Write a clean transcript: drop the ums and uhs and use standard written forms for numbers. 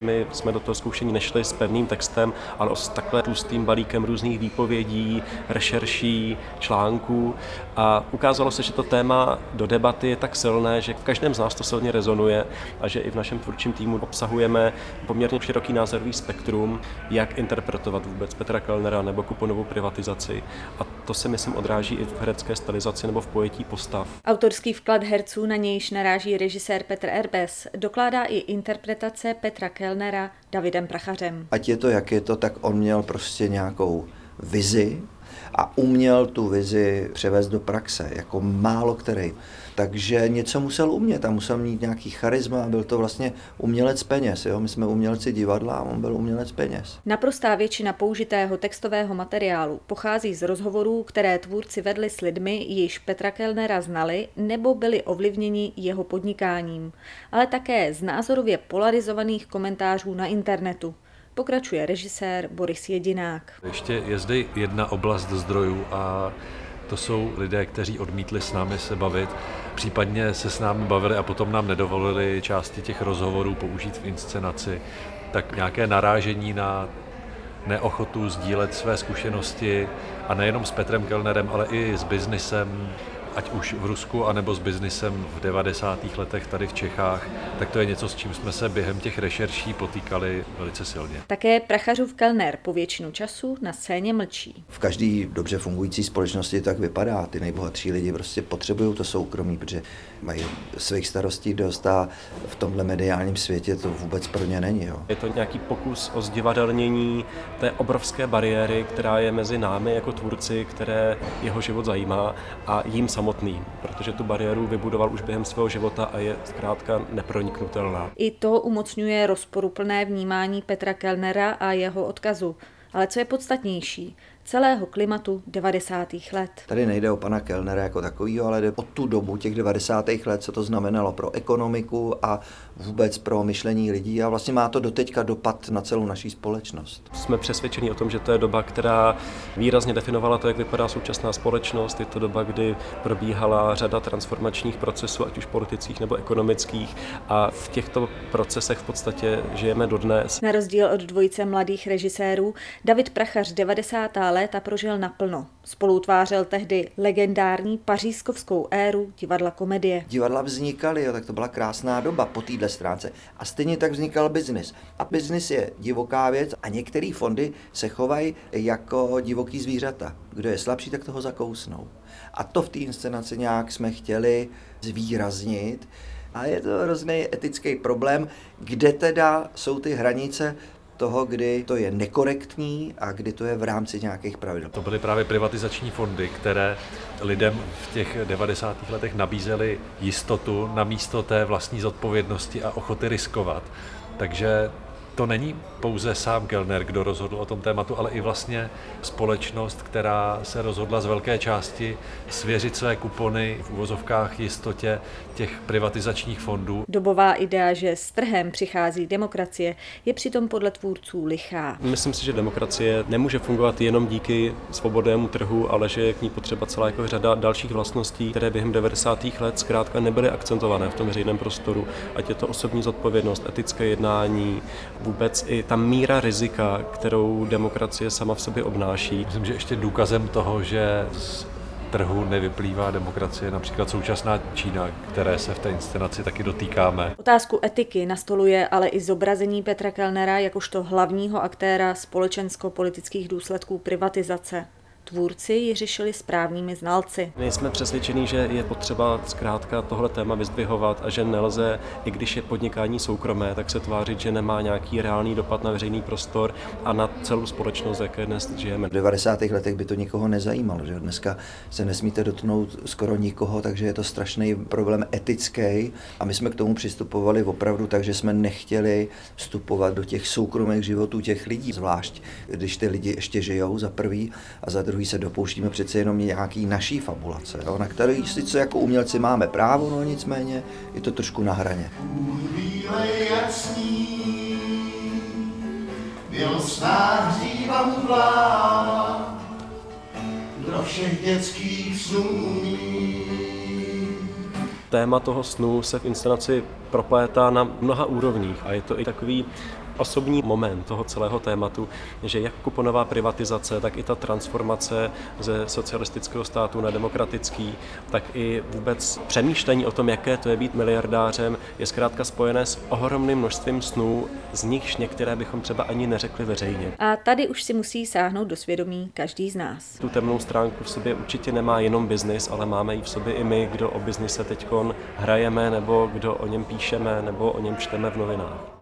My jsme do toho zkoušení nešli s pevným textem, ale s takhle tlustým balíkem různých výpovědí, rešerší, článků a ukázalo se, že to téma do debaty je tak silné, že v každém z nás to silně rezonuje a že i v našem tvůrčím týmu obsahujeme poměrně široký názorový spektrum, jak interpretovat vůbec Petra Kellnera nebo kuponovou privatizaci. A to se, myslím, odráží i v herecké stylizaci nebo v pojetí postav. Autorský vklad herců, na nějž naráží režisér Petr Erbes, dokládá i interpretace Petra Kellnera Davidem Prachařem. Ať je to, jak je to, tak on měl prostě nějakou vizi a uměl tu vizi převést do praxe, jako málo který. Takže něco musel umět a musel mít nějaký charisma, byl to vlastně umělec peněz. Jo? My jsme umělci divadla a on byl umělec peněz. Naprostá většina použitého textového materiálu pochází z rozhovorů, které tvůrci vedli s lidmi, již Petra Kellnera znali nebo byli ovlivněni jeho podnikáním, ale také z názorově polarizovaných komentářů na internetu. Pokračuje režisér Boris Jedinák. Ještě je zde jedna oblast zdrojů a to jsou lidé, kteří odmítli s námi se bavit, případně se s námi bavili a potom nám nedovolili části těch rozhovorů použít v inscenaci. Tak nějaké narážení na neochotu sdílet své zkušenosti a nejenom s Petrem Kellnerem, ale i s biznisem, ať už v Rusku, anebo s biznisem v 90. letech tady v Čechách, tak to je něco, s čím jsme se během těch rešerší potýkali velice silně. Také Prachařův Kellner po většinu času na scéně mlčí. V každé dobře fungující společnosti tak vypadá. Ty nejbohatší lidi prostě potřebují to soukromí, protože mají svých starostí dost a v tomhle mediálním světě to vůbec pro ně není. Jo. Je to nějaký pokus o zdivadelnění té obrovské bariéry, která je mezi námi jako tvůrci, které jeho život zajímá a jím samotným, protože tu bariéru vybudoval už během svého života a je zkrátka neproniknutelná. I to umocňuje rozporuplné vnímání Petra Kellnera a jeho odkazu. Ale co je podstatnější, celého klimatu 90. let. Tady nejde o pana Kellnera jako takovýho, ale jde o tu dobu těch 90. let, co to znamenalo pro ekonomiku a vůbec pro myšlení lidí a vlastně má to doteďka dopad na celou naší společnost. Jsme přesvědčeni o tom, že to je doba, která výrazně definovala to, jak vypadá současná společnost. Je to doba, kdy probíhala řada transformačních procesů, ať už politických nebo ekonomických, a v těchto procesech v podstatě žijeme dodnes. Na rozdíl od dvojice mladých režisérů, David Prachař 90. léta prožil naplno. Spolutvářel tehdy legendární pařížskovskou éru divadla komedie. Divadla vznikaly, tak to byla krásná doba po téhle stránce. A stejně tak vznikal biznis. A biznis je divoká věc a některé fondy se chovají jako divoký zvířata. Kdo je slabší, tak toho zakousnou. A to v té inscenaci nějak jsme chtěli zvýraznit. A je to hrozný etický problém, kde teda jsou ty hranice toho, kdy to je nekorektní a kdy to je v rámci nějakých pravidel. To byly právě privatizační fondy, které lidem v těch 90. letech nabízely jistotu namísto té vlastní zodpovědnosti a ochoty riskovat. Takže to není pouze sám Kellner, kdo rozhodl o tom tématu, ale i vlastně společnost, která se rozhodla z velké části svěřit své kupony v uvozovkách jistotě těch privatizačních fondů. Dobová idea, že s trhem přichází demokracie, je přitom podle tvůrců lichá. Myslím si, že demokracie nemůže fungovat jenom díky svobodnému trhu, ale že je k ní potřeba celá jako řada dalších vlastností, které během 90. let zkrátka nebyly akcentované v tom veřejném prostoru. Ať je to osobní zodpovědnost, etické jednání, vůbec i ta míra rizika, kterou demokracie sama v sobě obnáší. Myslím, že ještě důkazem toho, že z trhu nevyplývá demokracie, například současná Čína, které se v té inscenaci taky dotýkáme. Otázku etiky nastoluje ale i zobrazení Petra Kellnera jakožto hlavního aktéra společensko-politických důsledků privatizace. Tvůrci ji řešili správnými znalci. My jsme přesvědčeni, že je potřeba zkrátka tohle téma vyzdvihovat a že nelze, i když je podnikání soukromé, tak se tvářit, že nemá nějaký reálný dopad na veřejný prostor a na celou společnost, jaké dnes žijeme. V 90. letech by to nikoho nezajímalo, že dneska se nesmíte dotknout skoro nikoho, takže je to strašný problém etický a my jsme k tomu přistupovali opravdu tak, že jsme nechtěli vstupovat do těch soukromých životů těch lidí, zvlášť když ty lidi ještě žijou za prvý a za druhý se dopouštíme přece jenom nějaký naší fabulace, jo, na který sice jako umělci máme právo, no nicméně je to trošku na hraně. Byl snad dříva mu vlád, do všech dětských snů. Téma toho snu se v inscenaci proplétá na mnoha úrovních a je to i takový osobní moment toho celého tématu, že jak kuponová privatizace, tak i ta transformace ze socialistického státu na demokratický, tak i vůbec přemýšlení o tom, jaké to je být miliardářem, je zkrátka spojené s ohromným množstvím snů, z nichž některé bychom třeba ani neřekli veřejně. A tady už si musí sáhnout do svědomí každý z nás. Tu temnou stránku v sobě určitě nemá jenom biznis, ale máme ji v sobě i my, kdo o biznise teďkon hrajeme, nebo kdo o něm píšeme, nebo o něm čteme v novinách.